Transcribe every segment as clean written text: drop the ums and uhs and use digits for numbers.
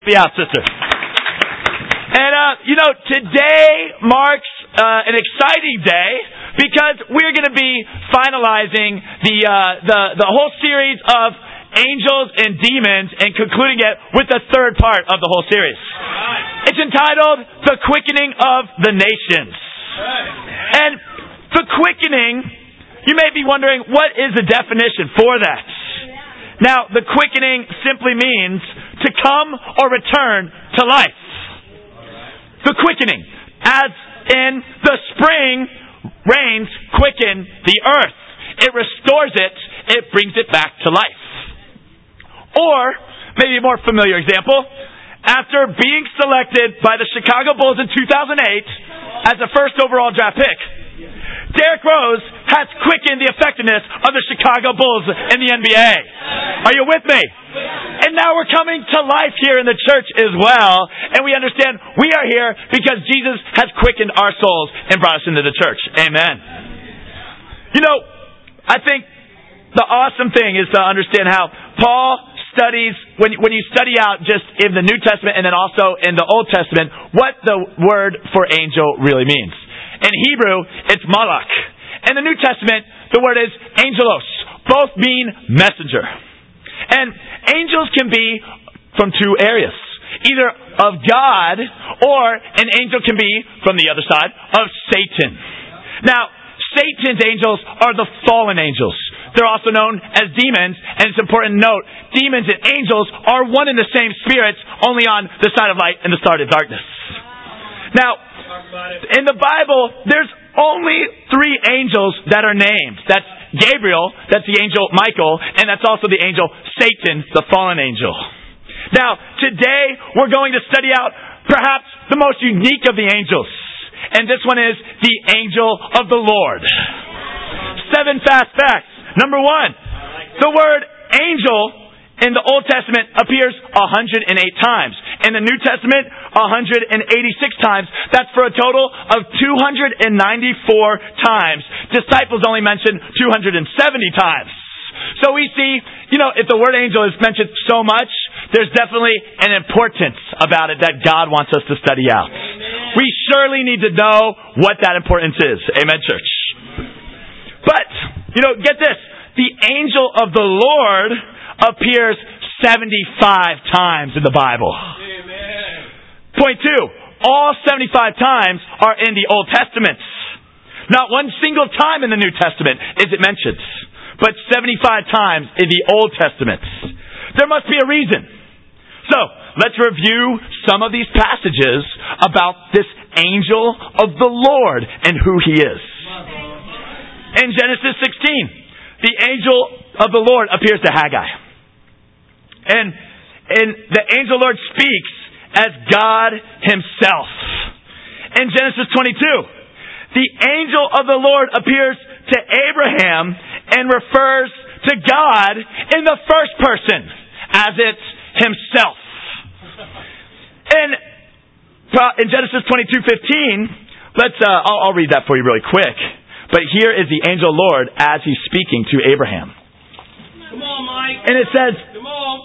Be out, sister. And, today marks an exciting day because we're going to be finalizing the whole series of angels and demons and concluding it with the third part of the whole series. It's entitled The Quickening of the Nations. And the quickening, you may be wondering, what is the definition for that? Now, the quickening simply means to come or return to life. The quickening, as in the spring rains quicken the earth. It restores it. It brings it back to life. Or, maybe a more familiar example, after being selected by the Chicago Bulls in 2008 as the first overall draft pick, Derrick Rose has quickened the effectiveness of the Chicago Bulls in the NBA. Are you with me? And now we're coming to life here in the church as well. And we understand we are here because Jesus has quickened our souls and brought us into the church. Amen. I think the awesome thing is to understand how Paul studies, when you study out just in the New Testament and then also in the Old Testament, what the word for angel really means. In Hebrew, it's malach. In the New Testament, the word is angelos. Both mean messenger. And angels can be from two areas. Either of God, or an angel can be from the other side, of Satan. Now, Satan's angels are the fallen angels. They're also known as demons, and it's important to note, demons and angels are one and the same spirits, only on the side of light and the side of darkness. Now, in the Bible, there's only three angels that are named. That's Gabriel, that's the angel Michael, and that's also the angel Satan, the fallen angel. Now, today, we're going to study out perhaps the most unique of the angels. And this one is the angel of the Lord. 7 fast facts. Number 1, the word angel in the Old Testament appears 108 times. In the New Testament, 186 times. That's for a total of 294 times. Disciples only mentioned 270 times. So we see, if the word angel is mentioned so much, there's definitely an importance about it that God wants us to study out. Amen. We surely need to know what that importance is. Amen, church. But, get this. The angel of the Lord appears 75 times in the Bible. Amen. Point 2. All 75 times are in the Old Testament. Not one single time in the New Testament is it mentioned, but 75 times in the Old Testament. There must be a reason. So, let's review some of these passages about this angel of the Lord and who he is. In Genesis 16, the angel of the Lord appears to Haggai. And the angel Lord speaks as God himself. In Genesis 22, the angel of the Lord appears to Abraham and refers to God in the first person as it's himself. And in Genesis 22:15, I'll read that for you really quick. But here is the angel Lord as he's speaking to Abraham. Come on, Mike. And it says, come on.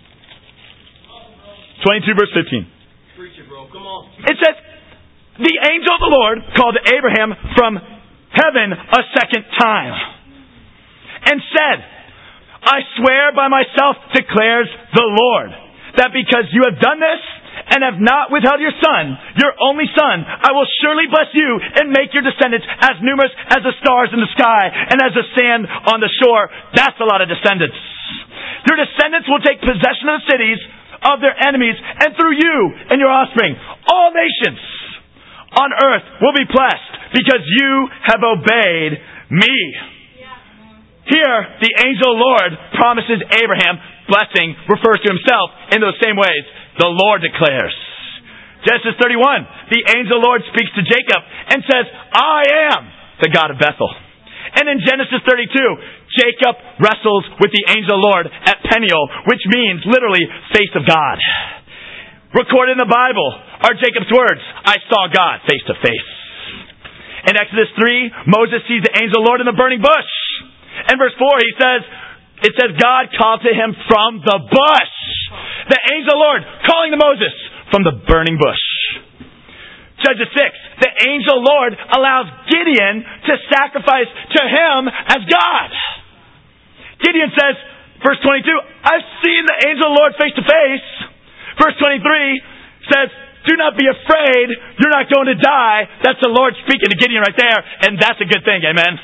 22 verse 15. Preach it, bro. Come on. It says, the angel of the Lord called Abraham from heaven a second time and said, I swear by myself, declares the Lord, that because you have done this and have not withheld your son, your only son, I will surely bless you and make your descendants as numerous as the stars in the sky and as the sand on the shore. That's a lot of descendants. Your descendants will take possession of the cities of their enemies, and through you and your offspring, all nations on earth will be blessed because you have obeyed me. Here, the angel Lord promises Abraham blessing, refers to himself in those same ways the Lord declares. Genesis 31, the angel Lord speaks to Jacob and says, I am the God of Bethel. And in Genesis 32, Jacob wrestles with the angel Lord at Peniel, which means literally face of God. Recorded in the Bible are Jacob's words, I saw God face to face. In Exodus 3, Moses sees the angel Lord in the burning bush. In verse 4, it says, God called to him from the bush. the angel of the Lord calling to Moses from the burning bush. Judges 6, the angel of the Lord allows Gideon to sacrifice to him as God. Gideon says, verse 22, I've seen the angel of the Lord face to face. Verse 23 says, do not be afraid. You're not going to die. That's the Lord speaking to Gideon right there. And that's a good thing. Amen.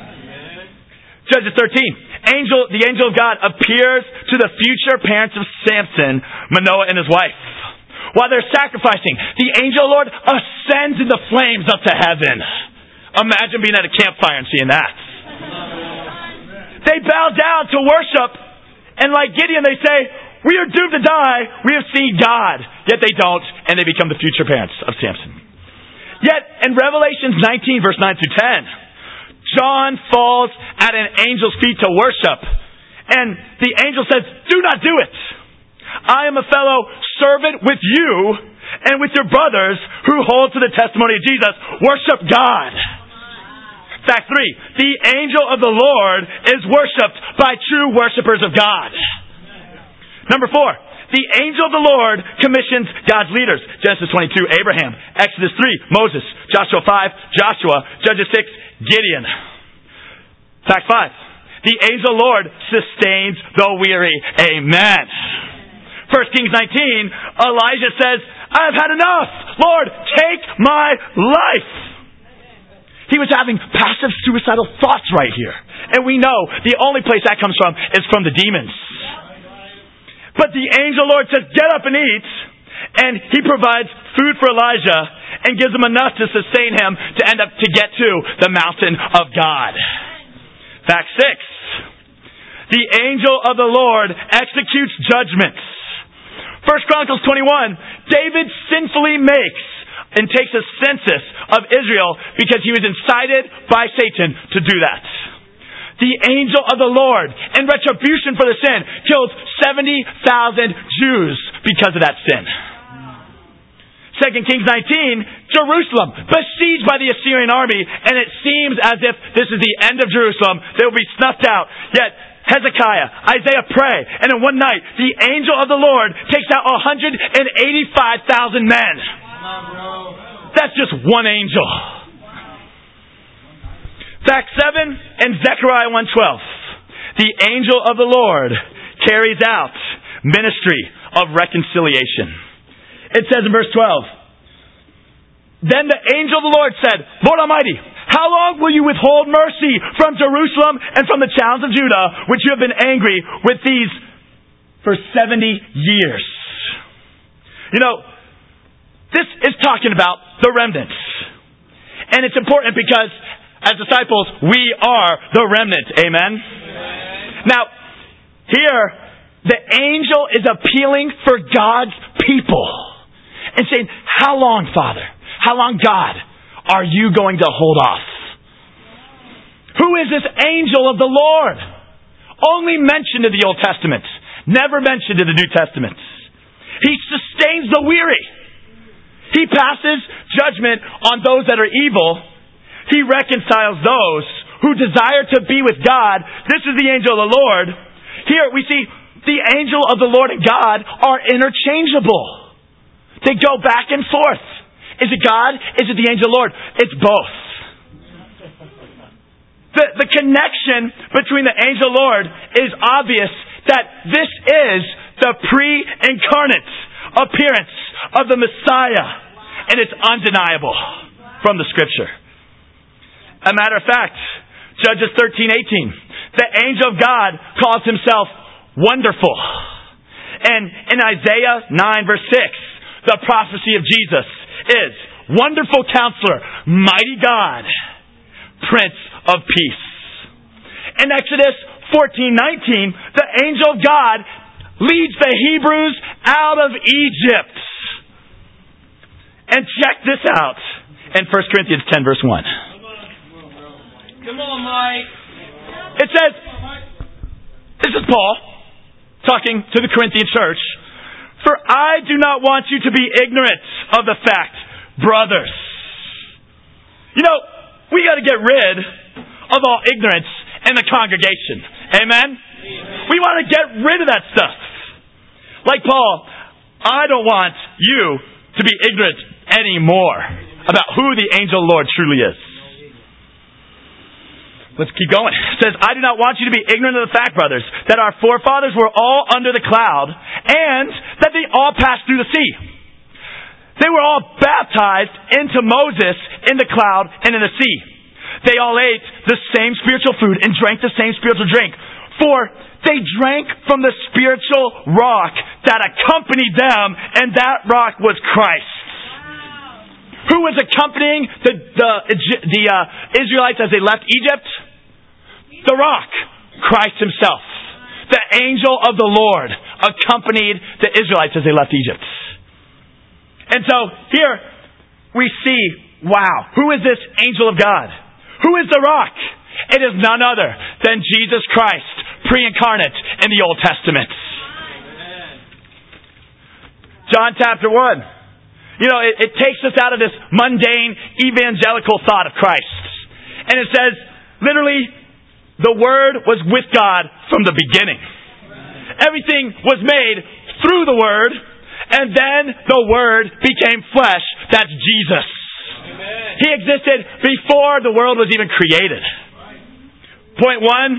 Judges 13. The angel of God appears to the future parents of Samson, Manoah and his wife. While they're sacrificing, the angel of the Lord ascends in the flames up to heaven. Imagine being at a campfire and seeing that. They bow down to worship. And like Gideon, they say, we are doomed to die. We have seen God. Yet they don't, and they become the future parents of Samson. Yet, in Revelation 19, verse 9 through 10, John falls at an angel's feet to worship. And the angel says, do not do it. I am a fellow servant with you and with your brothers who hold to the testimony of Jesus. Worship God. Fact 3, the angel of the Lord is worshipped by true worshipers of God. Number 4, the angel of the Lord commissions God's leaders. Genesis 22, Abraham. Exodus 3, Moses. Joshua 5, Joshua. Judges 6, Gideon. Fact 5, the angel of the Lord sustains the weary. Amen. 1 Kings 19, Elijah says, I've had enough. Lord, take my life. He was having passive suicidal thoughts right here. And we know the only place that comes from is from the demons. But the angel of the Lord says, get up and eat. And he provides food for Elijah and gives him enough to sustain him to end up to get to the mountain of God. Fact 6. The angel of the Lord executes judgments. 1 Chronicles 21. David sinfully makes and takes a census of Israel because he was incited by Satan to do that. The angel of the Lord, in retribution for the sin, killed 70,000 Jews because of that sin. 2 Kings 19, Jerusalem, besieged by the Assyrian army, and it seems as if this is the end of Jerusalem. They will be snuffed out. Yet Hezekiah, Isaiah pray, and in one night, the angel of the Lord takes out 185,000 men. That's just one angel. Fact 7 in Zechariah 1:12. The angel of the Lord carries out ministry of reconciliation. It says in verse 12, then the angel of the Lord said, Lord Almighty, how long will you withhold mercy from Jerusalem and from the towns of Judah, which you have been angry with these for 70 years? You know, this is talking about the remnants. And it's important because as disciples, we are the remnant. Amen? Now, here, the angel is appealing for God's people and saying, how long, Father? How long, God, are you going to hold off? Who is this angel of the Lord? Only mentioned in the Old Testament, never mentioned in the New Testament. He sustains the weary. He passes judgment on those that are evil. He reconciles those who desire to be with God. This is the angel of the Lord. Here we see the angel of the Lord and God are interchangeable. They go back and forth. Is it God? Is it the angel of the Lord? It's both. The connection between the angel of the Lord is obvious that this is the pre-incarnate appearance of the Messiah. And it's undeniable from the Scripture. A matter of fact, Judges 13:18, the angel of God calls himself wonderful. And in Isaiah 9 verse 6, the prophecy of Jesus is wonderful counselor, mighty God, Prince of Peace. In Exodus 14:19, the angel of God leads the Hebrews out of Egypt. And check this out in 1 Corinthians 10 verse 1. Come on, Mike. It says, this is Paul talking to the Corinthian church. For I do not want you to be ignorant of the fact, brothers. You know, we got to get rid of all ignorance in the congregation. Amen? We want to get rid of that stuff. Like Paul, I don't want you to be ignorant anymore about who the angel Lord truly is. Let's keep going. It says, I do not want you to be ignorant of the fact, brothers, that our forefathers were all under the cloud and that they all passed through the sea. They were all baptized into Moses in the cloud and in the sea. They all ate the same spiritual food and drank the same spiritual drink. For they drank from the spiritual rock that accompanied them, and that rock was Christ. Who was accompanying the Israelites as they left Egypt? The rock, Christ himself. The angel of the Lord accompanied the Israelites as they left Egypt. And so here we see, wow, who is this angel of God? Who is the rock? It is none other than Jesus Christ, pre-incarnate in the Old Testament. John chapter 1. You know, it takes us out of this mundane evangelical thought of Christ. And it says, literally, the Word was with God from the beginning. Everything was made through the Word, and then the Word became flesh. That's Jesus. Amen. He existed before the world was even created. Point 1,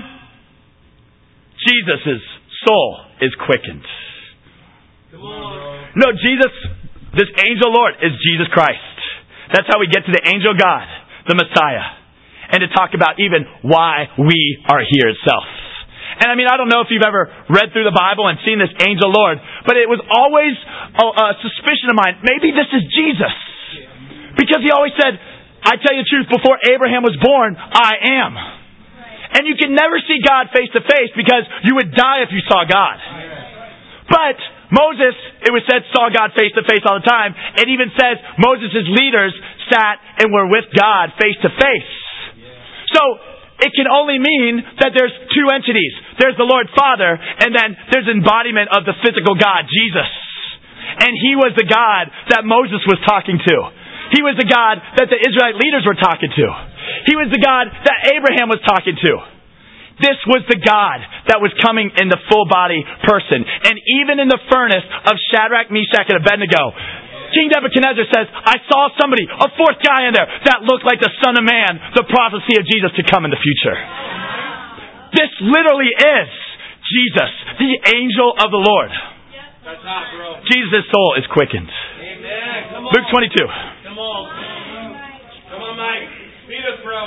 Jesus' soul is quickened. Come on. No, Jesus, this angel Lord is Jesus Christ. That's how we get to the angel God, the Messiah. And to talk about even why we are here itself. And I mean, I don't know if you've ever read through the Bible and seen this angel Lord, but it was always a suspicion of mine. Maybe this is Jesus. Because he always said, I tell you the truth, before Abraham was born, I am. And you can never see God face to face because you would die if you saw God. But Moses, it was said, saw God face to face all the time. It even says Moses' leaders sat and were with God face to face. So it can only mean that there's two entities. There's the Lord Father, and then there's embodiment of the physical God, Jesus. And he was the God that Moses was talking to. He was the God that the Israelite leaders were talking to. He was the God that Abraham was talking to. This was the God that was coming in the full body person. And even in the furnace of Shadrach, Meshach, and Abednego, King Nebuchadnezzar says, I saw somebody, a fourth guy in there, that looked like the Son of Man, the prophecy of Jesus to come in the future. This literally is Jesus, the angel of the Lord. That's hot, bro. Jesus' soul is quickened. Amen. Come on. Luke 22. Come on. Come on, Mike. Feed us, bro.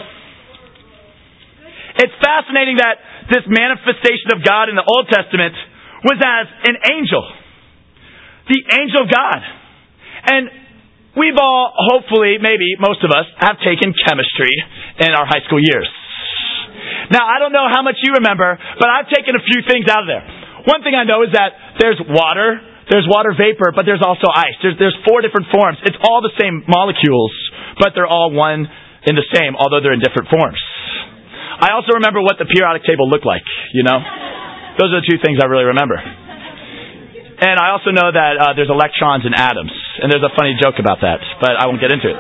It's fascinating that this manifestation of God in the Old Testament was as an angel. The angel of God. And we've all, hopefully, maybe most of us, have taken chemistry in our high school years. Now, I don't know how much you remember, but I've taken a few things out of there. One thing I know is that there's water vapor, but there's also ice. There's 4 different forms. It's all the same molecules, but they're all one and the same, although they're in different forms. I also remember what the periodic table looked like, you know? Those are the 2 things I really remember. And I also know that there's electrons and atoms. And there's a funny joke about that, but I won't get into it.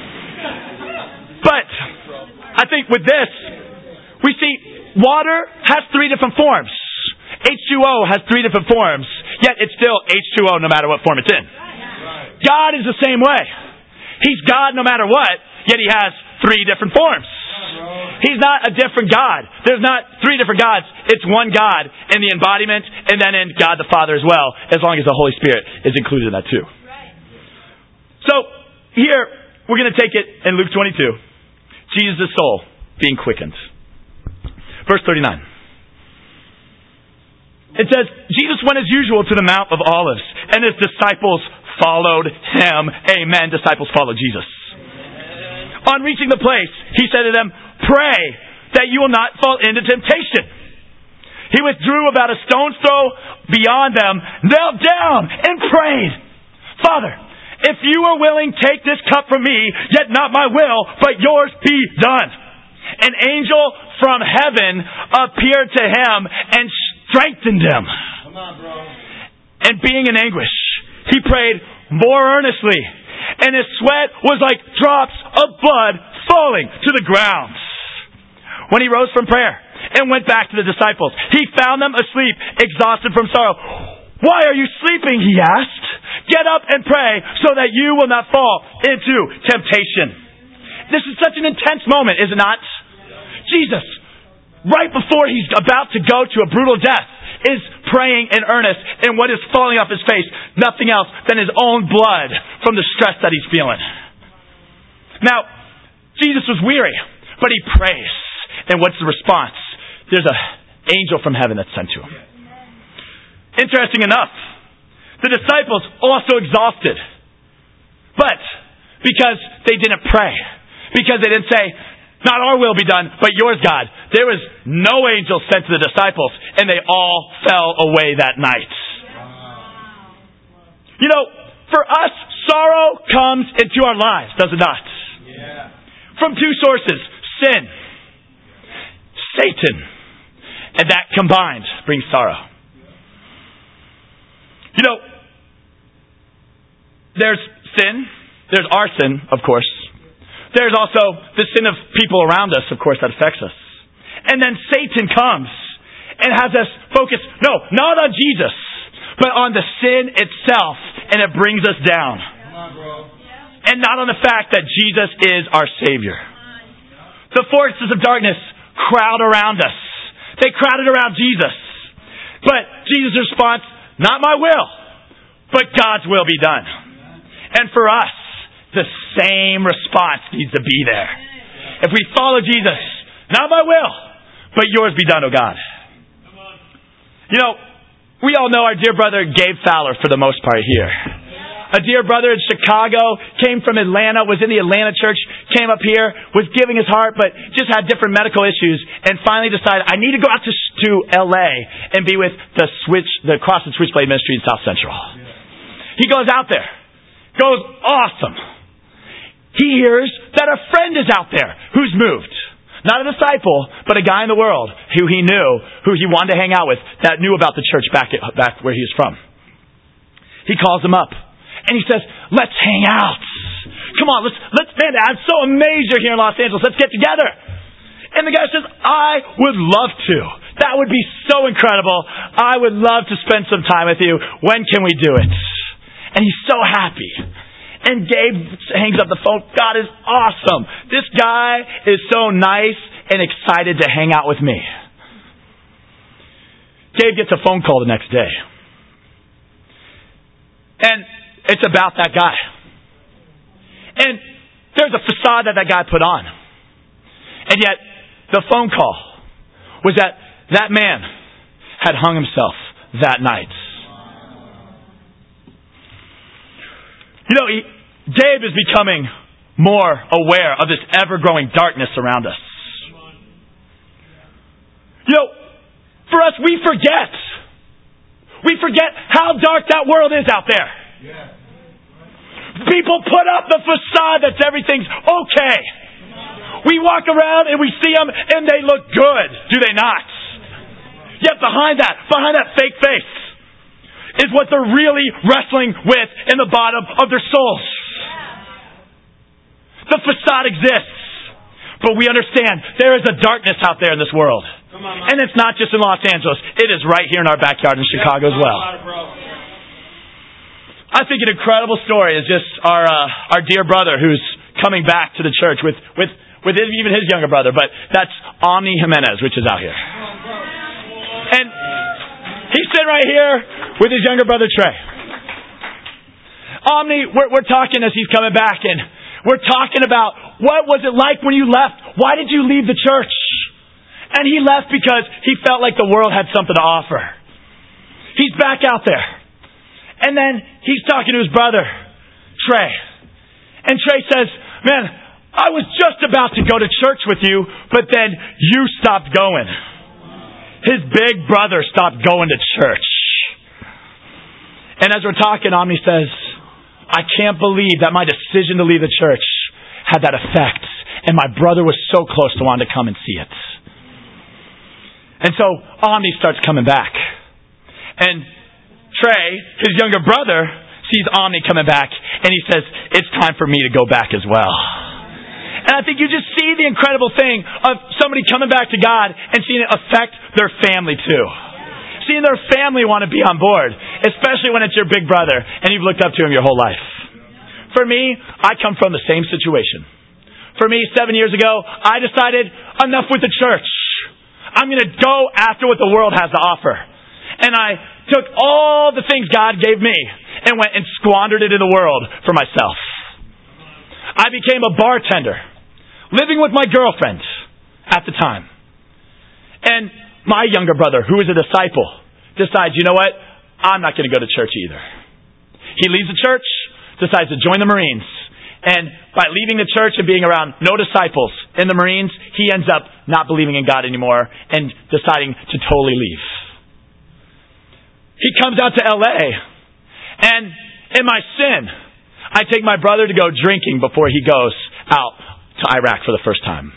But I think with this, we see water has 3 different forms. H2O has 3 different forms, yet it's still H2O no matter what form it's in. God is the same way. He's God no matter what, yet he has 3 different forms. He's not a different God. There's not 3 different gods. It's one God in the embodiment and then in God the Father as well, as long as the Holy Spirit is included in that too. So, here, we're going to take it in Luke 22. Jesus' soul being quickened. Verse 39. It says, Jesus went as usual to the Mount of Olives, and his disciples followed him. Amen. Disciples followed Jesus. On reaching the place, he said to them, pray that you will not fall into temptation. He withdrew about a stone's throw beyond them, knelt down, and prayed, Father, if you are willing, take this cup from me, yet not my will, but yours be done. An angel from heaven appeared to him and strengthened him. Come on, bro. And being in anguish, he prayed more earnestly, and his sweat was like drops of blood falling to the ground. When he rose from prayer and went back to the disciples, he found them asleep, exhausted from sorrow. Why are you sleeping? He asked. Get up and pray so that you will not fall into temptation. This is such an intense moment, is it not? Jesus, right before he's about to go to a brutal death, is praying in earnest, and what is falling off his face, nothing else than his own blood from the stress that he's feeling. Now, Jesus was weary, but he prays. And what's the response? There's an angel from heaven that's sent to him. Interesting enough, the disciples also exhausted. But because they didn't pray, because they didn't say, not our will be done, but yours, God, there was no angel sent to the disciples, and they all fell away that night. You know, for us, sorrow comes into our lives, does it not? Yeah. From two sources, sin, Satan, and that combined brings sorrow. You know, there's sin, there's our sin, of course. There's also the sin of people around us, of course, that affects us. And then Satan comes and has us focus, no, not on Jesus, but on the sin itself, and it brings us down. Come on, bro. And not on the fact that Jesus is our Savior. The forces of darkness crowd around us. They crowded around Jesus. But Jesus' response, not my will, but God's will be done. And for us, the same response needs to be there. If we follow Jesus, not my will, but yours be done, O God. You know, we all know our dear brother Gabe Fowler for the most part here. A dear brother in Chicago, came from Atlanta, was in the Atlanta church, came up here, was giving his heart, but just had different medical issues, and finally decided, I need to go out to LA and be with the Cross and Switchblade Ministry in South Central. He goes out there. Goes, awesome. He hears that a friend is out there who's moved. Not a disciple, but a guy in the world who he knew, who he wanted to hang out with, that knew about the church back where he was from. He calls him up. And he says, let's hang out. Come on, let's man, I'm so amazed you're here in Los Angeles. Let's get together. And the guy says, I would love to. That would be so incredible. I would love to spend some time with you. When can we do it? And he's so happy. And Gabe hangs up the phone. God is awesome. This guy is so nice and excited to hang out with me. Gabe gets a phone call the next day. And it's about that guy. And there's a facade that guy put on. And yet, the phone call was that man had hung himself that night. You know, Gabe is becoming more aware of this ever-growing darkness around us. You know, for us, we forget. We forget how dark that world is out there. Yeah. People put up the facade that everything's okay. We walk around and we see them and they look good, do they not? Yet behind that fake face, is what they're really wrestling with in the bottom of their souls. The facade exists, but we understand there is a darkness out there in this world. And it's not just in Los Angeles. It is right here in our backyard in Chicago as well. I think an incredible story is just our dear brother who's coming back to the church with even his younger brother, but that's Omni Jimenez, which is out here. And he's sitting right here with his younger brother Trey. Omni, we're talking as he's coming back, and we're talking about what was it like when you left? Why did you leave the church? And he left because he felt like the world had something to offer. He's back out there. And then he's talking to his brother, Trey. And Trey says, man, I was just about to go to church with you, but then you stopped going. His big brother stopped going to church. And as we're talking, Omni says, I can't believe that my decision to leave the church had that effect. And my brother was so close to wanting to come and see it. And so Omni starts coming back. And Trey, his younger brother, sees Omni coming back, and he says, it's time for me to go back as well. And I think you just see the incredible thing of somebody coming back to God and seeing it affect their family too. Seeing their family want to be on board. especially when it's your big brother and you've looked up to him your whole life. For me, I come from the same situation. For me, 7 years ago, I decided enough with the church. I'm going to go after what the world has to offer. And I took all the things God gave me and went and squandered it in the world for myself. I became a bartender, living with my girlfriend at the time. And my younger brother, who is a disciple, decides, you know what? I'm not going to go to church either. He leaves the church, decides to join the Marines. And by leaving the church and being around no disciples in the Marines, he ends up not believing in God anymore and deciding to totally leave. He comes out to LA, and in my sin, I take my brother to go drinking before he goes out to Iraq for the first time.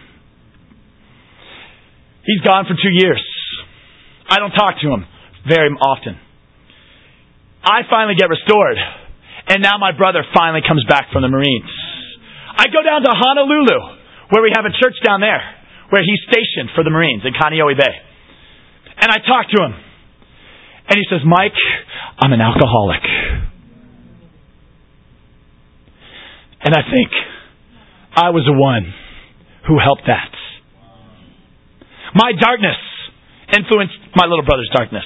He's gone for 2 years. I don't talk to him very often. I finally get restored, and now my brother finally comes back from the Marines. I go down to Honolulu, where we have a church down there, where he's stationed for the Marines in Kaneohe Bay. And I talk to him, and he says, Mike, I'm an alcoholic. And I think I was the one who helped that. My darkness influenced my little brother's darkness.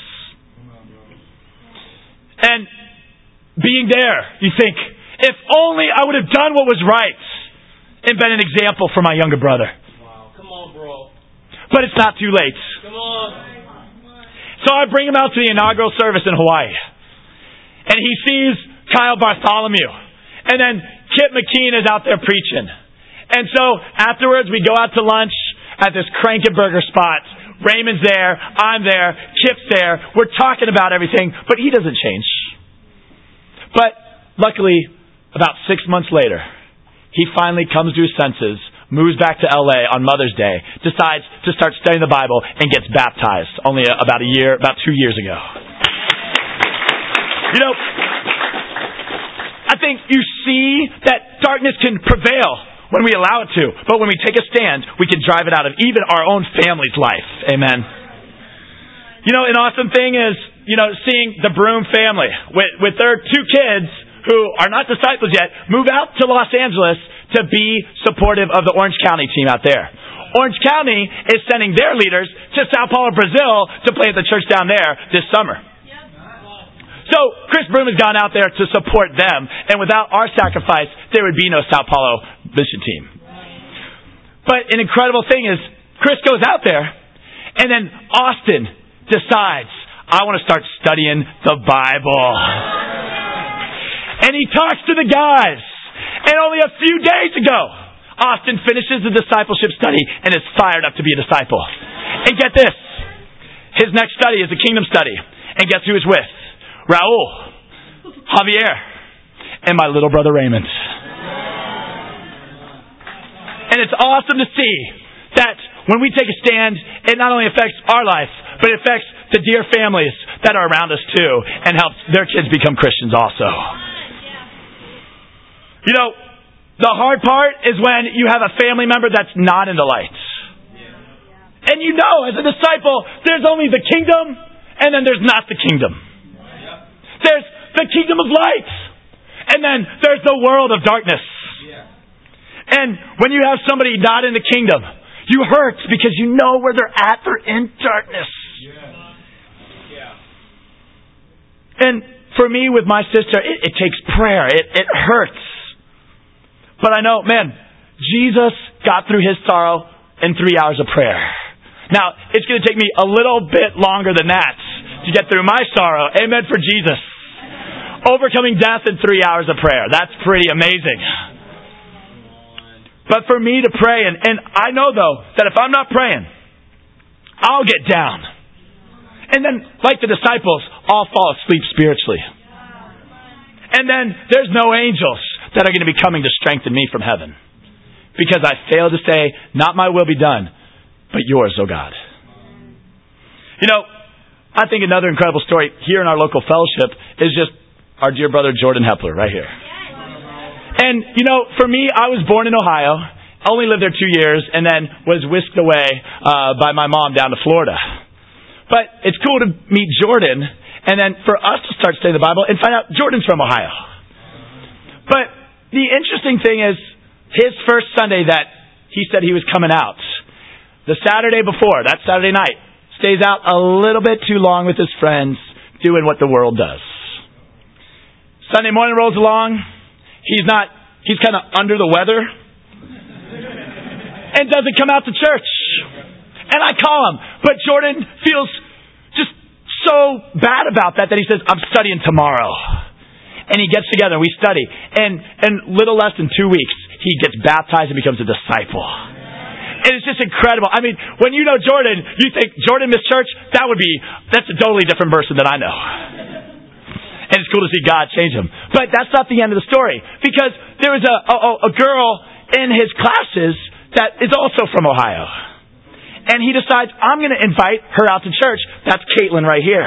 And being there, you think, if only I would have done what was right and been an example for my younger brother. Wow. Come on, bro. But it's not too late. Come on. So I bring him out to the inaugural service in Hawaii. And he sees Kyle Bartholomew. And then Kip McKean is out there preaching. And so afterwards we go out to lunch at this Crankenburger spot. Raymond's there. I'm there. Kip's there. We're talking about everything. But he doesn't change. But luckily, about 6 months later, he finally comes to his senses, moves back to LA on Mother's Day, decides to start studying the Bible, and gets baptized only about 2 years ago. You know, I think you see that darkness can prevail when we allow it to. But when we take a stand, we can drive it out of even our own family's life. Amen. You know, an awesome thing is, seeing the Broom family with their 2 kids who are not disciples yet, move out to Los Angeles to be supportive of the Orange County team out there. Orange County is sending their leaders to Sao Paulo, Brazil to play at the church down there this summer. So Chris Broom has gone out there to support them, and without our sacrifice, there would be no Sao Paulo mission team. But an incredible thing is, Chris goes out there, and then Austin decides, I want to start studying the Bible. And he talks to the guys. And only a few days ago, Austin finishes the discipleship study and is fired up to be a disciple. And get this. His next study is a kingdom study. And guess who he's with? Raul, Javier, and my little brother Raymond. And it's awesome to see that when we take a stand, it not only affects our life, but it affects the dear families that are around us too, and helps their kids become Christians also. You know, the hard part is when you have a family member that's not in the light. And you know, as a disciple, there's only the kingdom, and then there's not the kingdom. There's the kingdom of light, and then there's the world of darkness. And when you have somebody not in the kingdom, you hurt because you know where they're at. They're in darkness. And for me, with my sister, it takes prayer. It hurts. But I know, man, Jesus got through his sorrow in 3 hours of prayer. Now, it's going to take me a little bit longer than that to get through my sorrow. Amen for Jesus. Overcoming death in 3 hours of prayer. That's pretty amazing. But for me to pray, and I know, though, that if I'm not praying, I'll get down. And then, like the disciples, I'll fall asleep spiritually. And then there's no angels that are going to be coming to strengthen me from heaven. Because I failed to say, not my will be done, but yours, O God. You know, I think another incredible story here in our local fellowship is just our dear brother Jordan Hepler right here. And, you know, for me, I was born in Ohio, only lived there 2 years, and then was whisked away by my mom down to Florida. But it's cool to meet Jordan And then for us to start studying the Bible and find out Jordan's from Ohio. But the interesting thing is, his first Sunday that he said he was coming out, the Saturday before, that Saturday night, stays out a little bit too long with his friends, doing what the world does. Sunday morning rolls along. He's kind of under the weather and doesn't come out to church. And I call him. But Jordan feels just so bad about that he says, I'm studying tomorrow. And he gets together and we study. And little less than 2 weeks, he gets baptized and becomes a disciple. And it's just incredible. I mean, when you know Jordan, you think Jordan missed church? That's a totally different person than I know. And it's cool to see God change him. But that's not the end of the story. Because there was a girl in his classes that is also from Ohio. And he decides, I'm going to invite her out to church. That's Caitlin right here.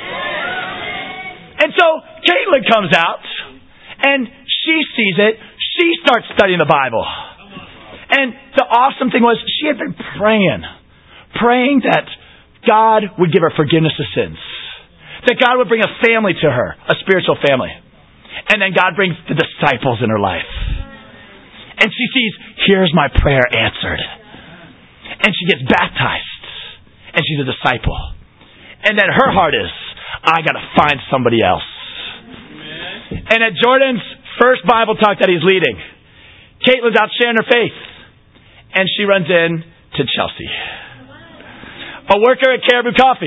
And so Caitlin comes out. And she sees it. She starts studying the Bible. And the awesome thing was, she had been praying that God would give her forgiveness of sins. That God would bring a family to her, a spiritual family. And then God brings the disciples in her life. And she sees, here's my prayer answered. And she gets baptized. And she's a disciple. And then her heart is, I got to find somebody else. And at Jordan's first Bible talk that he's leading, Caitlin's out sharing her faith. And she runs in to Chelsea, a worker at Caribou Coffee.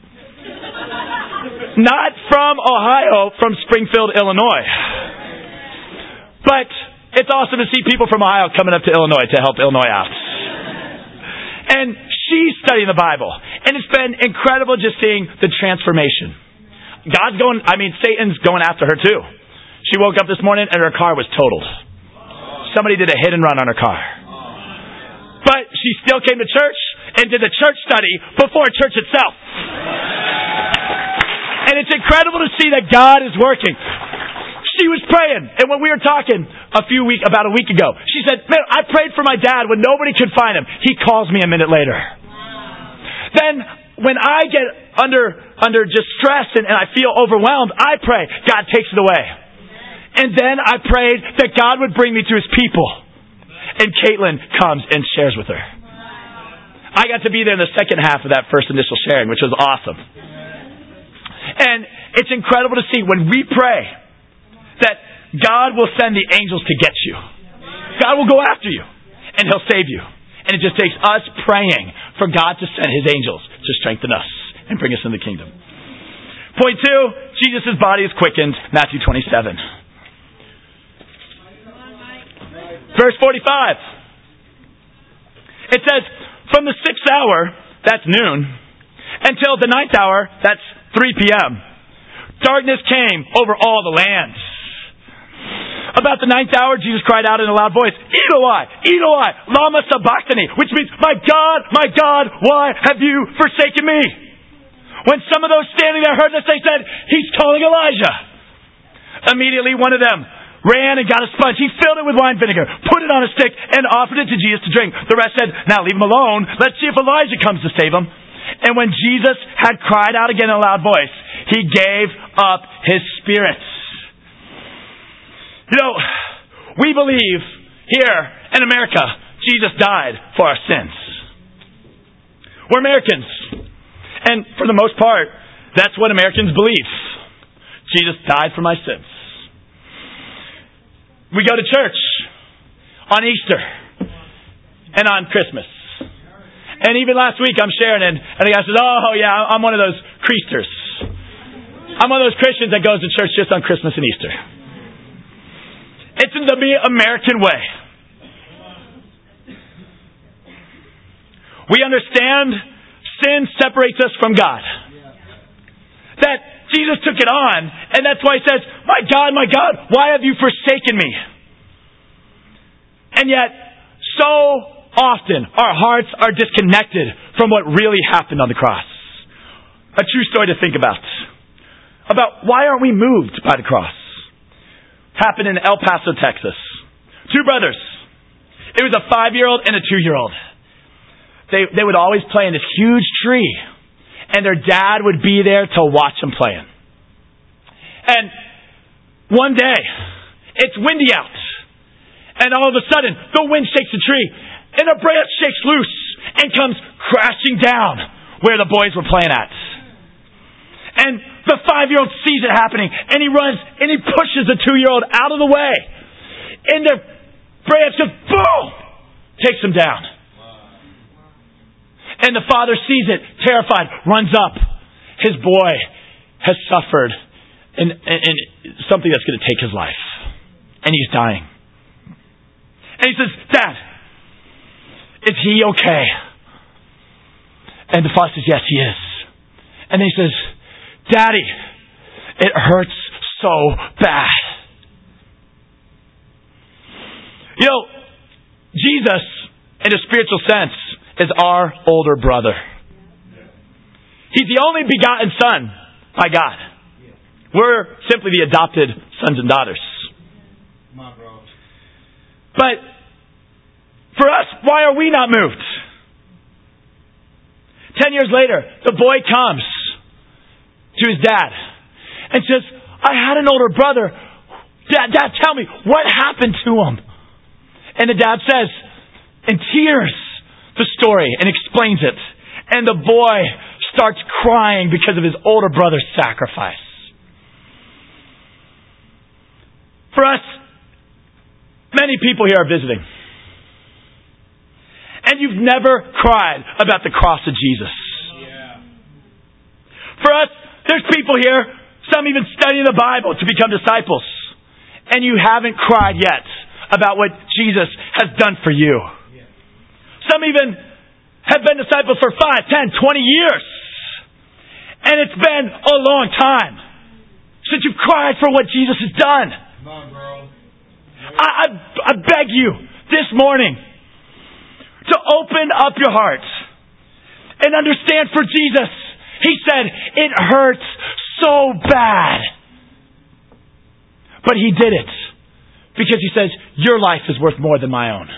Not from Ohio, from Springfield, Illinois. But it's awesome to see people from Ohio coming up to Illinois to help Illinois out. And she's studying the Bible. And it's been incredible just seeing the transformation. Satan's going after her too. She woke up this morning and her car was totaled. Somebody did a hit and run on her car. But she still came to church and did the church study before church itself. And it's incredible to see that God is working. She was praying. And when we were talking about a week ago, she said, man, I prayed for my dad when nobody could find him. He calls me a minute later. Then when I get under just stress and I feel overwhelmed, I pray. God takes it away. And then I prayed that God would bring me to his people. And Caitlin comes and shares with her. I got to be there in the second half of that first initial sharing, which was awesome. And it's incredible to see when we pray that God will send the angels to get you. God will go after you and he'll save you. And it just takes us praying for God to send his angels to strengthen us and bring us in the kingdom. Point 2, Jesus' body is quickened, Matthew 27. Verse 45. It says, from the 6th hour, that's noon, until the 9th hour, that's 3 p.m. Darkness came over all the land. About the 9th hour, Jesus cried out in a loud voice, Eloi, Eloi, lama sabachthani, which means, my God, why have you forsaken me? When some of those standing there heard this, they said, he's calling Elijah. Immediately one of them ran and got a sponge. He filled it with wine vinegar, put it on a stick, and offered it to Jesus to drink. The rest said, now leave him alone. Let's see if Elijah comes to save him. And when Jesus had cried out again in a loud voice, he gave up his spirit. You know, we believe here in America, Jesus died for our sins. We're Americans. And for the most part, that's what Americans believe. Jesus died for my sins. We go to church on Easter and on Christmas. And even last week I'm sharing and the guy says, oh yeah, I'm one of those Christers. I'm one of those Christians that goes to church just on Christmas and Easter. It's the American way. We understand sin separates us from God. That Jesus took it on, and that's why he says, my God, why have you forsaken me? And yet, so often, our hearts are disconnected from what really happened on the cross. A true story to think about. About why aren't we moved by the cross? Happened in El Paso, Texas. 2 brothers. It was a 5-year-old and a 2-year-old. They would always play in this huge tree. And their dad would be there to watch them playing. And one day, it's windy out. And all of a sudden, the wind shakes the tree. And a branch shakes loose and comes crashing down where the boys were playing at. And the 5-year-old sees it happening. And he runs and he pushes the 2-year-old out of the way. And the branch just boom! Takes him down. And the father sees it, terrified, runs up. His boy has suffered in something that's going to take his life. And he's dying. And he says, Dad, is he okay? And the father says, yes, he is. And then he says, Daddy, it hurts so bad. You know, Jesus, in a spiritual sense, is our older brother. He's the only begotten Son by God. We're simply the adopted sons and daughters. Come on, bro. But for us, why are we not moved? 10 years later, the boy comes to his dad and says, I had an older brother. Dad, tell me, what happened to him? And the dad says, in tears, the story and explains it. And the boy starts crying because of his older brother's sacrifice. For us, many people here are visiting. And you've never cried about the cross of Jesus. Yeah. For us, there's people here, some even studying the Bible to become disciples. And you haven't cried yet about what Jesus has done for you. Yeah. Some even have been disciples for 5, 10, 20 years. And it's been a long time since you've cried for what Jesus has done. Come on, bro. I beg you this morning to open up your heart and understand for Jesus. He said, it hurts so bad. But He did it because He says, your life is worth more than my own.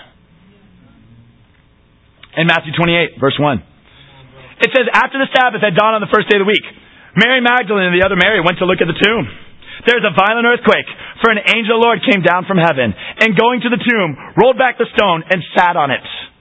In Matthew 28, verse 1. It says, after the Sabbath had dawned on the first day of the week, Mary Magdalene and the other Mary went to look at the tomb. There was a violent earthquake, for an angel of the Lord came down from heaven, and going to the tomb, rolled back the stone and sat on it.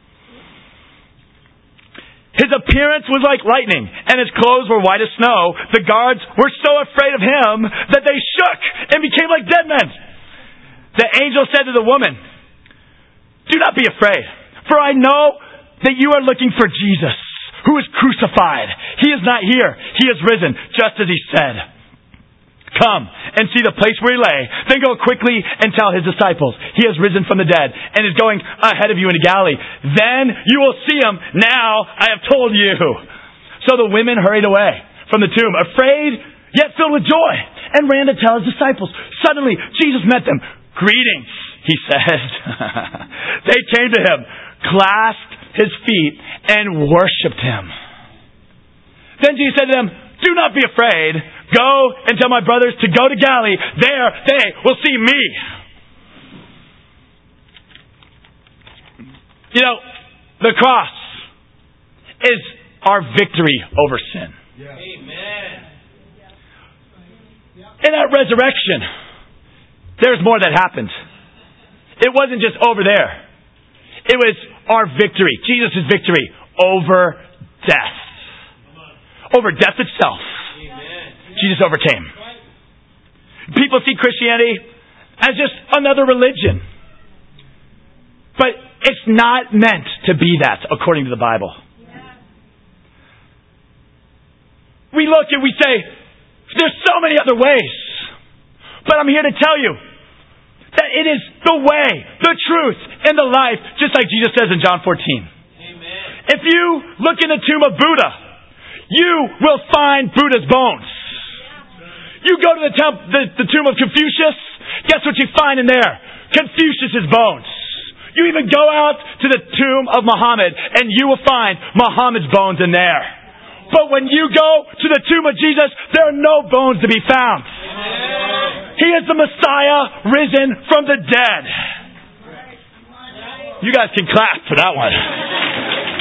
His appearance was like lightning, and his clothes were white as snow. The guards were so afraid of him that they shook and became like dead men. The angel said to the woman, do not be afraid, for I know that you are looking for Jesus, who is crucified. He is not here. He is risen, just as He said. Come and see the place where He lay. Then go quickly and tell His disciples, He has risen from the dead and is going ahead of you into Galilee. Then you will see Him. Now I have told you. So the women hurried away from the tomb, afraid yet filled with joy, and ran to tell His disciples. Suddenly Jesus met them. Greetings, He said. They came to Him, clasped His feet, and worshipped Him. Then Jesus said to them, do not be afraid. Go and tell my brothers to go to Galilee. There they will see me. You know, the cross is our victory over sin. Yeah. Amen. In that resurrection, there's more that happened. It wasn't just over there. It was our victory, Jesus' victory over death. Over death itself. Jesus overcame. People see Christianity as just another religion. But it's not meant to be that, according to the Bible. We look and we say, there's so many other ways. But I'm here to tell you that it is the way, the truth, and the life, just like Jesus says in John 14. Amen. If you look in the tomb of Buddha, you will find Buddha's bones. You go to the tomb of Confucius, guess what you find in there? Confucius' bones. You even go out to the tomb of Muhammad, and you will find Muhammad's bones in there. But when you go to the tomb of Jesus, there are no bones to be found. He is the Messiah risen from the dead. You guys can clap for that one.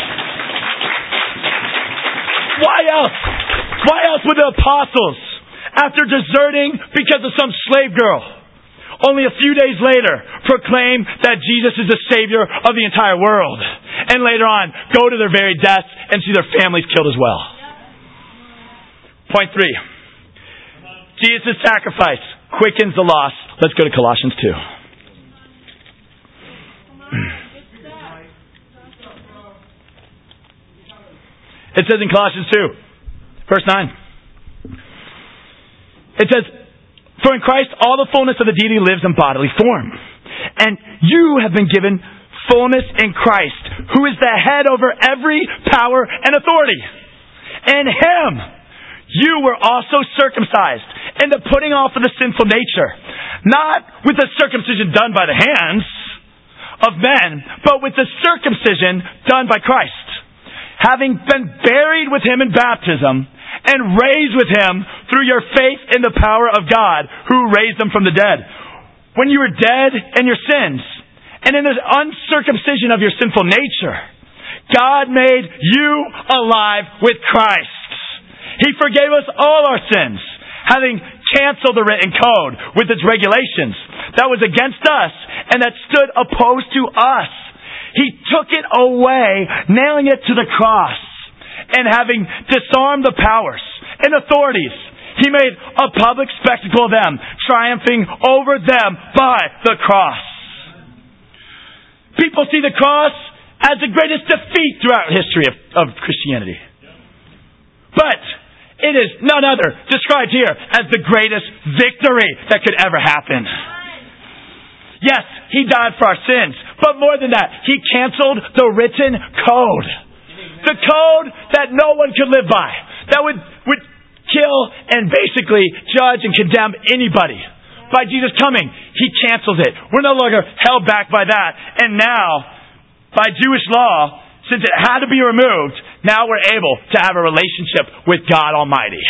Why else? Why else would the apostles, after deserting because of some slave girl, only a few days later proclaim that Jesus is the Savior of the entire world. And later on, go to their very deaths and see their families killed as well. Point 3. Jesus' sacrifice quickens the lost. Let's go to Colossians 2. It says in Colossians 2, verse 9. It says, "For in Christ all the fullness of the deity lives in bodily form. And you have been given fullness in Christ, who is the head over every power and authority. In Him you were also circumcised in the putting off of the sinful nature, not with the circumcision done by the hands of men, but with the circumcision done by Christ, having been buried with Him in baptism, and raised with Him through your faith in the power of God, who raised Him from the dead. When you were dead in your sins, and in the uncircumcision of your sinful nature, God made you alive with Christ. He forgave us all our sins, having canceled the written code with its regulations that was against us and that stood opposed to us. He took it away, nailing it to the cross. And having disarmed the powers and authorities, He made a public spectacle of them, triumphing over them by the cross." People see the cross as the greatest defeat throughout history of Christianity. But it is none other described here as the greatest victory that could ever happen. Yes, He died for our sins, but more than that, He canceled the written code. The code that no one could live by. That would kill and basically judge and condemn anybody. By Jesus coming, He cancels it. We're no longer held back by that. And now, by Jewish law, since it had to be removed, now we're able to have a relationship with God Almighty.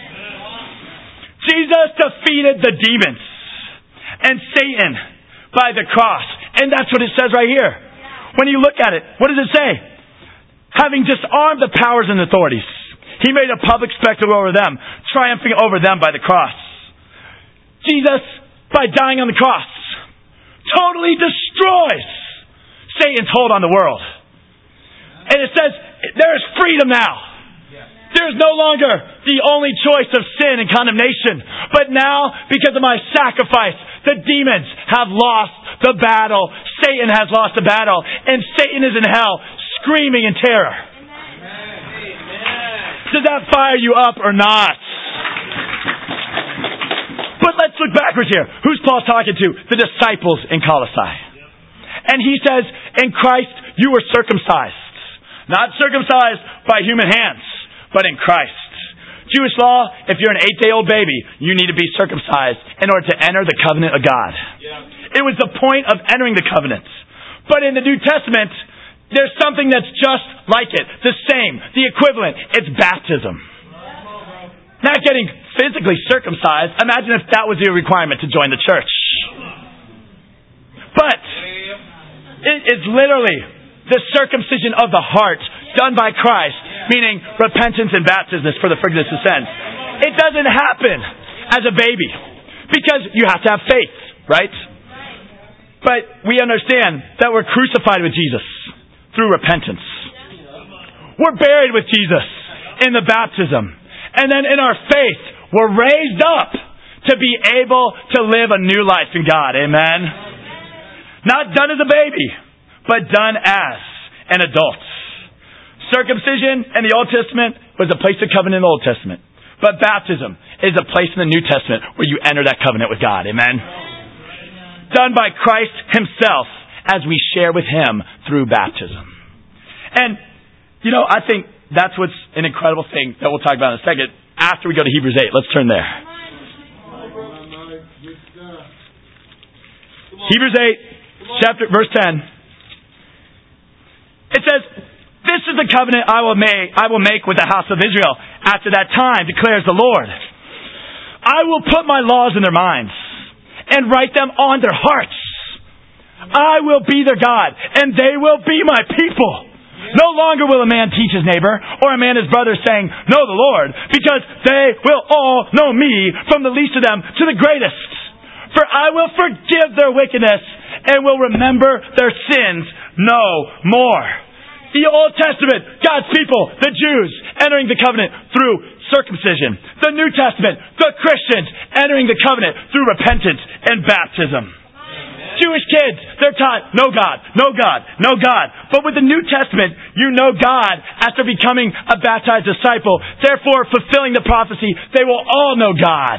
Jesus defeated the demons and Satan by the cross. And that's what it says right here. When you look at it, what does it say? Having disarmed the powers and authorities, He made a public spectacle over them, triumphing over them by the cross. Jesus, by dying on the cross, totally destroys Satan's hold on the world. And it says, there is freedom now. There is no longer the only choice of sin and condemnation. But now, because of my sacrifice, the demons have lost the battle. Satan has lost the battle. And Satan is in hell, screaming in terror. Amen. Does that fire you up or not? But let's look backwards here. Who's Paul talking to? The disciples in Colossae. And he says, in Christ you were circumcised. Not circumcised by human hands, but in Christ. Jewish law, if you're an 8-day-old baby, you need to be circumcised in order to enter the covenant of God. Yeah. It was the point of entering the covenant. But in the New Testament, there's something that's just like it. The same. The equivalent. It's baptism. Not getting physically circumcised. Imagine if that was your requirement to join the church. But it is literally the circumcision of the heart done by Christ, meaning repentance and baptism for the forgiveness of sins. It doesn't happen as a baby because you have to have faith, right? But we understand that we're crucified with Jesus through repentance. We're buried with Jesus in the baptism. And then in our faith, we're raised up to be able to live a new life in God. Amen? Not done as a baby, but done as an adult. Circumcision in the Old Testament was a place of covenant in the Old Testament. But baptism is a place in the New Testament where you enter that covenant with God. Amen? Done by Christ Himself as we share with Him through baptism. And, I think that's what's an incredible thing that we'll talk about in a second after we go to Hebrews 8. Let's turn there. Hebrews 8, verse 10. It says, "This is the covenant I will make with the house of Israel after that time, declares the Lord. I will put my laws in their minds and write them on their hearts. I will be their God, and they will be my people. No longer will a man teach his neighbor, or a man his brother, saying, know the Lord, because they will all know me, from the least of them to the greatest. For I will forgive their wickedness, and will remember their sins no more. The Old Testament, God's people, the Jews, entering the covenant through circumcision. The New Testament, the Christians, entering the covenant through repentance and baptism. Jewish kids, they're taught, know God, know God, know God. But with the New Testament, you know God after becoming a baptized disciple. Therefore, fulfilling the prophecy, they will all know God.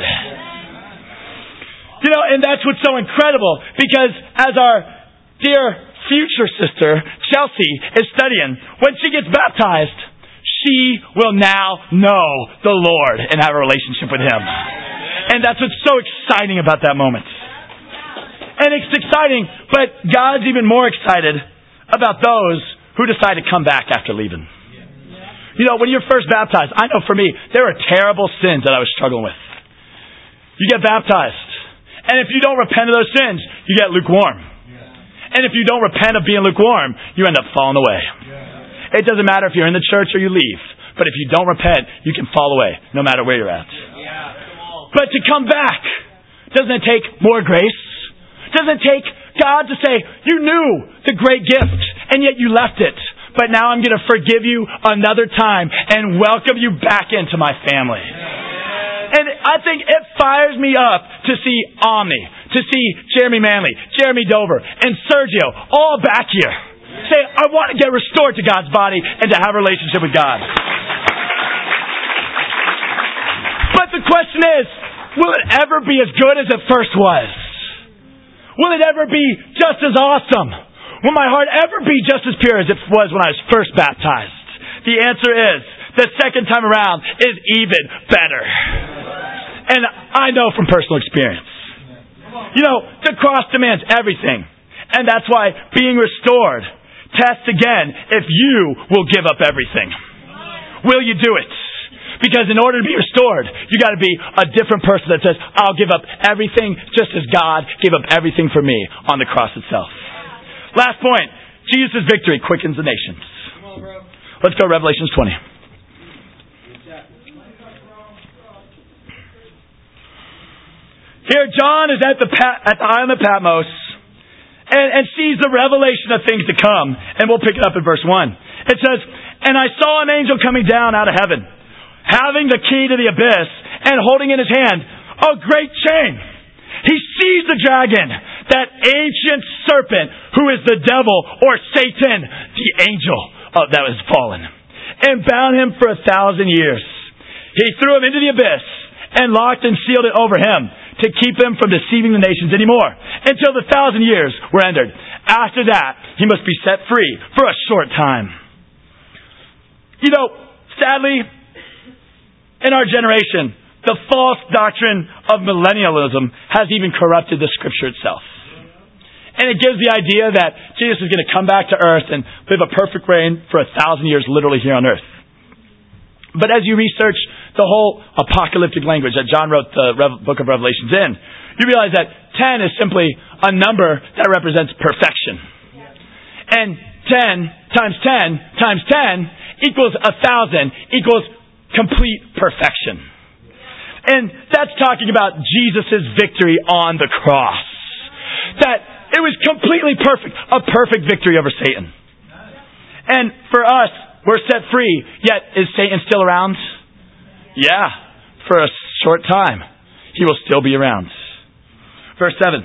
You know, and that's what's so incredible, because as our dear future sister, Chelsea, is studying, when she gets baptized, she will now know the Lord and have a relationship with Him. And that's what's so exciting about that moment. And it's exciting, but God's even more excited about those who decide to come back after leaving. You know, when you're first baptized, I know for me, there are terrible sins that I was struggling with. You get baptized, and if you don't repent of those sins, you get lukewarm. And if you don't repent of being lukewarm, you end up falling away. It doesn't matter if you're in the church or you leave, but if you don't repent, you can fall away, no matter where you're at. But to come back, doesn't it take more grace? Doesn't it take God to say, you knew the great gift, and yet you left it. But now I'm going to forgive you another time and welcome you back into my family. And I think it fires me up to see Omni, to see Jeremy Manley, Jeremy Dover, and Sergio all back here. Say, I want to get restored to God's body and to have a relationship with God. But the question is, will it ever be as good as it first was? Will it ever be just as awesome? Will my heart ever be just as pure as it was when I was first baptized? The answer is, the second time around is even better. And I know from personal experience. You know, the cross demands everything. And that's why being restored tests again if you will give up everything. Will you do it? Because in order to be restored, you got to be a different person that says, I'll give up everything just as God gave up everything for me on the cross itself. Last point. Jesus' victory quickens the nations. Let's go to Revelation 20. Here John is at the island of Patmos and sees the revelation of things to come. And we'll pick it up in verse 1. It says, and I saw an angel coming down out of heaven, having the key to the abyss, and holding in his hand a great chain. He seized the dragon, that ancient serpent, who is the devil, or Satan, the angel that was fallen, and bound him for 1,000 years. He threw him into the abyss, and locked and sealed it over him, to keep him from deceiving the nations anymore, until the 1,000 years were ended. After that, he must be set free for a short time. You know, sadly, in our generation, the false doctrine of millennialism has even corrupted the Scripture itself. And it gives the idea that Jesus is going to come back to earth and live a perfect reign for 1,000 years literally here on earth. But as you research the whole apocalyptic language that John wrote the book of Revelations in, you realize that 10 is simply a number that represents perfection. And 10 times 10 times 10 equals 1,000 equals complete perfection. And that's talking about Jesus' victory on the cross. That it was completely perfect. A perfect victory over Satan. And for us, we're set free. Yet, is Satan still around? Yeah. For a short time. He will still be around. Verse 7.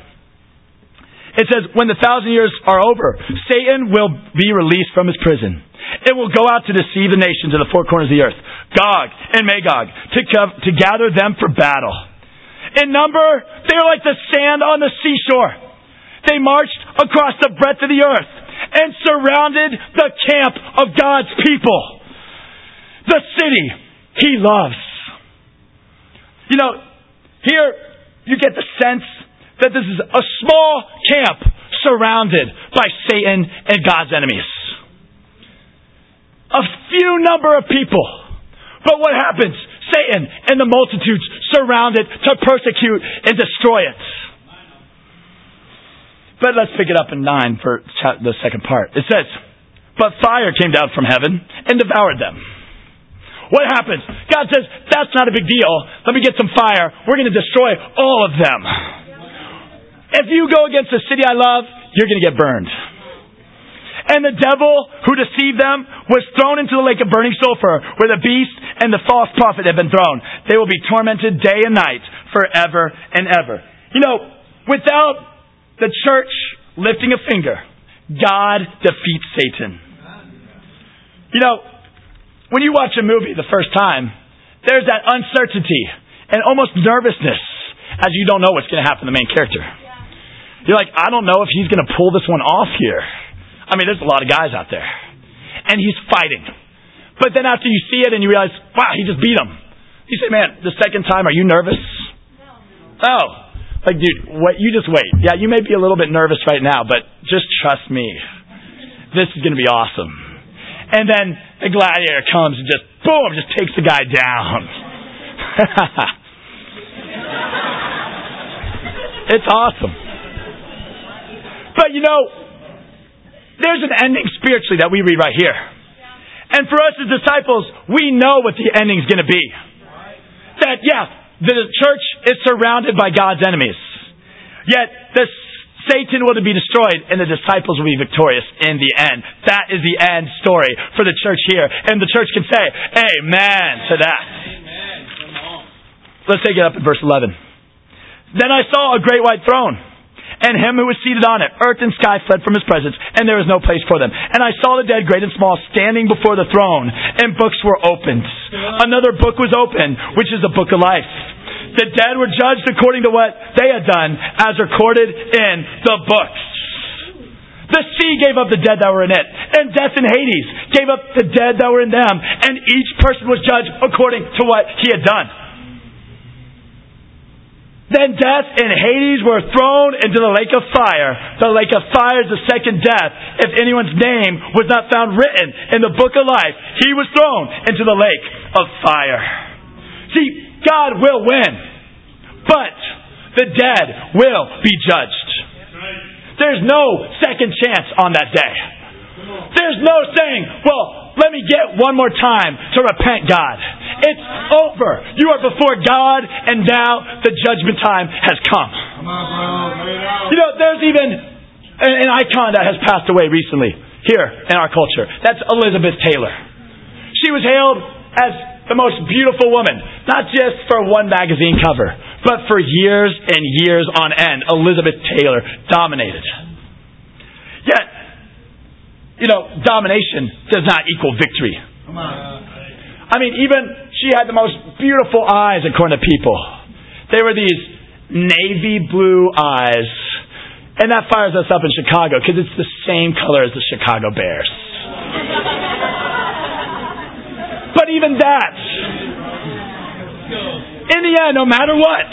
It says, when the 1,000 years are over, Satan will be released from his prison. It will go out to deceive the nations in the four corners of the earth, Gog and Magog, to gather them for battle. In number, they are like the sand on the seashore. They marched across the breadth of the earth and surrounded the camp of God's people, the city He loves. You know, here you get the sense that this is a small camp surrounded by Satan and God's enemies. A few number of people. But what happens? Satan and the multitudes surround it to persecute and destroy it. But let's pick it up in 9 for the second part. It says, But fire came down from heaven and devoured them. What happens? God says, that's not a big deal. Let me get some fire. We're going to destroy all of them. If you go against the city I love, you're going to get burned. And the devil who deceived them was thrown into the lake of burning sulfur, where the beast and the false prophet have been thrown. They will be tormented day and night forever and ever. You know, without the church lifting a finger, God defeats Satan. You know, when you watch a movie the first time, there's that uncertainty and almost nervousness as you don't know what's going to happen to the main character. You're like, I don't know if he's going to pull this one off here. I mean, there's a lot of guys out there. And he's fighting. But then after you see it and you realize, wow, he just beat him. You say, man, the second time, are you nervous? No. Oh. Like, dude, you just wait. Yeah, you may be a little bit nervous right now, but just trust me. This is going to be awesome. And then the gladiator comes and just, boom, just takes the guy down. It's awesome. But you know, there's an ending spiritually that we read right here. And for us as disciples, we know what the ending's going to be. That, the church is surrounded by God's enemies. Yet, Satan will be destroyed and the disciples will be victorious in the end. That is the end story for the church here. And the church can say, amen to that. Amen. Come on. Let's take it up in verse 11. Then I saw a great white throne, and him who was seated on it. Earth and sky fled from his presence, and there was no place for them. And I saw the dead, great and small, standing before the throne, and books were opened. Another book was opened, which is the book of life. The dead were judged according to what they had done, as recorded in the books. The sea gave up the dead that were in it, and death and Hades gave up the dead that were in them, and each person was judged according to what he had done. Then death and Hades were thrown into the lake of fire. The lake of fire is the second death. If anyone's name was not found written in the book of life, he was thrown into the lake of fire. See, God will win, but the dead will be judged. There's no second chance on that day. There's no saying, well, let me get one more time to repent, God. It's over. You are before God, and now the judgment time has come. You know, there's even an icon that has passed away recently here in our culture. That's Elizabeth Taylor. She was hailed as the most beautiful woman, not just for one magazine cover, but for years and years on end. Elizabeth Taylor dominated. Yet, you know, domination does not equal victory. I mean, even she had the most beautiful eyes according to people. They were these navy blue eyes. And that fires us up in Chicago because it's the same color as the Chicago Bears. But even that, in the end, no matter what,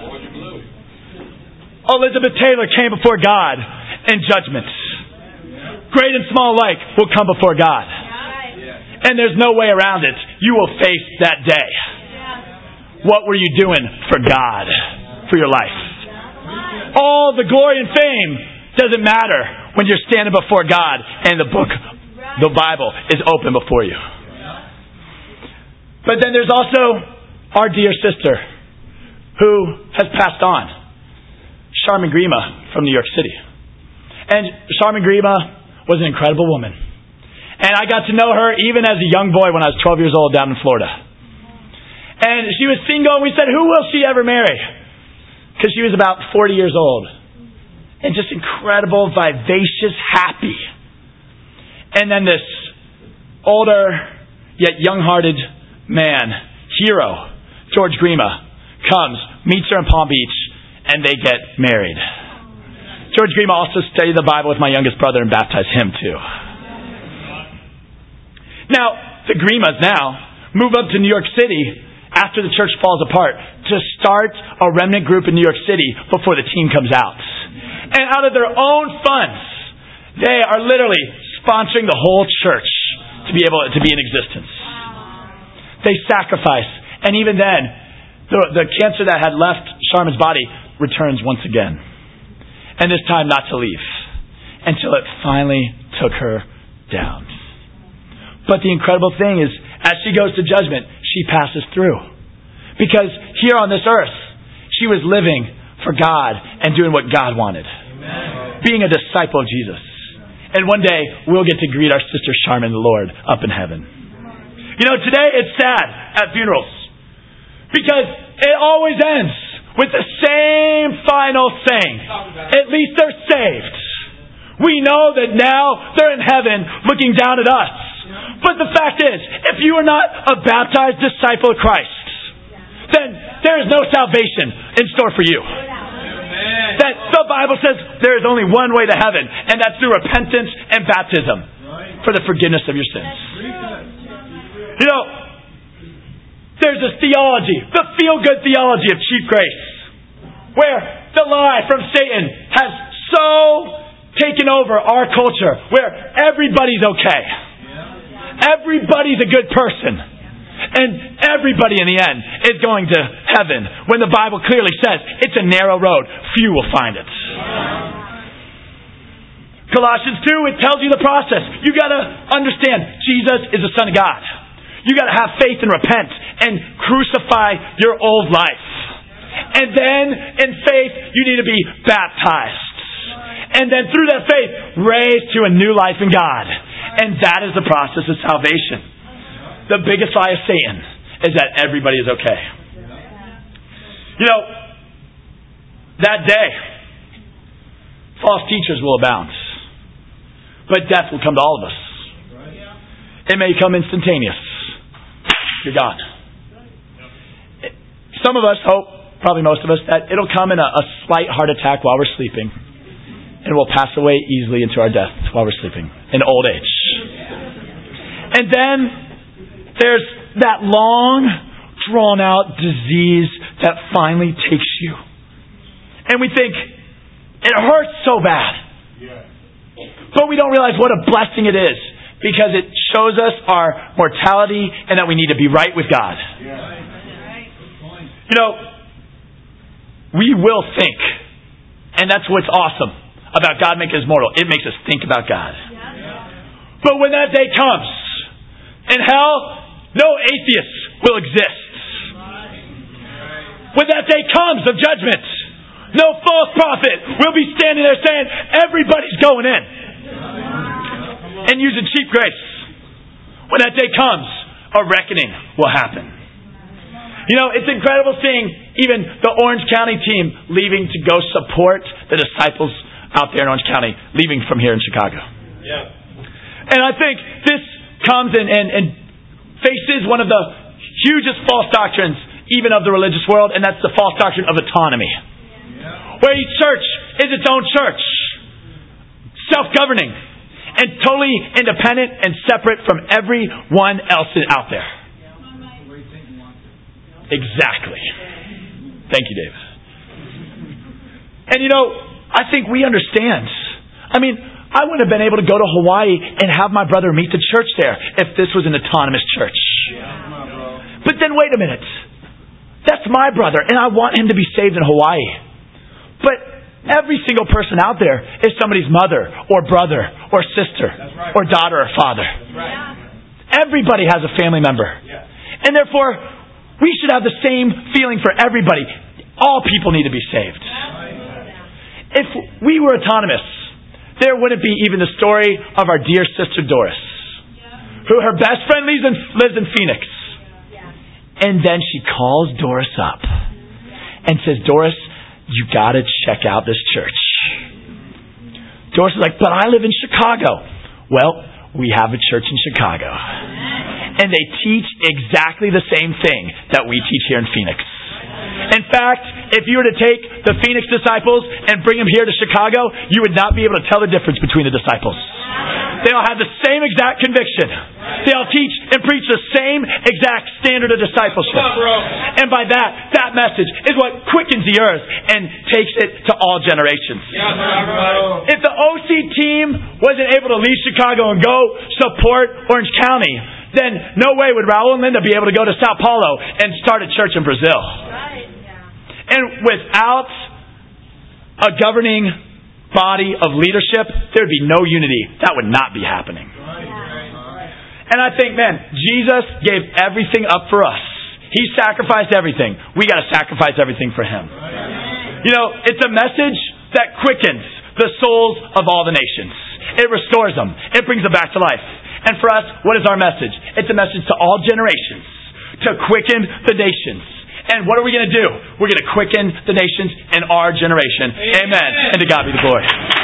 Elizabeth Taylor came before God in judgment. Great and small alike will come before God. And there's no way around it. You will face that day. What were you doing for God, for your life? All the glory and fame doesn't matter when you're standing before God and the book, the Bible, is open before you. But then there's also our dear sister who has passed on, Charmin Grima from New York City. And Charmin Grima was an incredible woman. And I got to know her even as a young boy when I was 12 years old down in Florida. And she was single, and we said, who will she ever marry? Because she was about 40 years old. And just incredible, vivacious, happy. And then this older, yet young-hearted man, hero, George Grima, comes, meets her in Palm Beach, and they get married. George Grima also studied the Bible with my youngest brother and baptized him too. Now, the Grimas now move up to New York City after the church falls apart to start a remnant group in New York City before the team comes out. And out of their own funds, they are literally sponsoring the whole church to be able to be in existence. They sacrifice. And even then, the cancer that had left Charmin's body returns once again. And this time not to leave until it finally took her down. But the incredible thing is, as she goes to judgment, she passes through. Because here on this earth, she was living for God and doing what God wanted. Amen. Being a disciple of Jesus. And one day, we'll get to greet our sister Charmin, the Lord, up in heaven. You know, today it's sad at funerals. Because it always ends with the same final saying. At least they're saved. We know that now they're in heaven looking down at us. But the fact is, if you are not a baptized disciple of Christ, then there is no salvation in store for you. That the Bible says there is only one way to heaven, and that's through repentance and baptism for the forgiveness of your sins. You know, there's this theology, the feel-good theology of cheap grace, where the lie from Satan has so taken over our culture, where everybody's okay. Everybody's a good person. And everybody in the end is going to heaven, when the Bible clearly says it's a narrow road. Few will find it. Colossians 2, it tells you the process. You got to understand Jesus is the Son of God. You got to have faith and repent and crucify your old life. And then in faith, you need to be baptized. And then through that faith, raised to a new life in God. And that is the process of salvation. The biggest lie of Satan is that everybody is okay. You know, that day, false teachers will abound. But death will come to all of us. It may come instantaneous. You're gone. Some of us hope, probably most of us, that it'll come in a slight heart attack while we're sleeping. And we'll pass away easily into our death while we're sleeping in old age. And then there's that long, drawn-out disease that finally takes you. And we think, it hurts so bad. But we don't realize what a blessing it is, because it shows us our mortality and that we need to be right with God. You know, we will think, and that's what's awesome about God making us mortal. It makes us think about God. But when that day comes, in hell, no atheists will exist. When that day comes of judgment, no false prophet will be standing there saying, everybody's going in. And using cheap grace. When that day comes, a reckoning will happen. You know, it's incredible seeing even the Orange County team leaving to go support the disciples out there in Orange County, leaving from here in Chicago. And I think this comes and faces one of the hugest false doctrines, even of the religious world, and that's the false doctrine of autonomy. Where each church is its own church, self-governing, and totally independent and separate from everyone else out there. Exactly. Thank you, David. And you know, I think we understand. I mean, I wouldn't have been able to go to Hawaii and have my brother meet the church there if this was an autonomous church. But then wait a minute. That's my brother, and I want him to be saved in Hawaii. But every single person out there is somebody's mother or brother or sister or daughter or father. Everybody has a family member. And therefore, we should have the same feeling for everybody. All people need to be saved. If we were autonomous, there wouldn't be even the story of our dear sister Doris, who her best friend lives in Phoenix. And then she calls Doris up and says, Doris, you got to check out this church. Doris is like, but I live in Chicago. Well, we have a church in Chicago. And they teach exactly the same thing that we teach here in Phoenix. In fact, if you were to take the Phoenix disciples and bring them here to Chicago, you would not be able to tell the difference between the disciples. They all have the same exact conviction. They all teach and preach the same exact standard of discipleship. And by that message is what quickens the earth and takes it to all generations. If the OC team wasn't able to leave Chicago and go support Orange County, then no way would Raul and Linda be able to go to Sao Paulo and start a church in Brazil. And without a governing body of leadership, there would be no unity. That would not be happening. And I think, man, Jesus gave everything up for us. He sacrificed everything. We got to sacrifice everything for Him. You know, it's a message that quickens the souls of all the nations. It restores them. It brings them back to life. And for us, what is our message? It's a message to all generations, to quicken the nations. And what are we going to do? We're going to quicken the nations in our generation. Amen. And to God be the glory.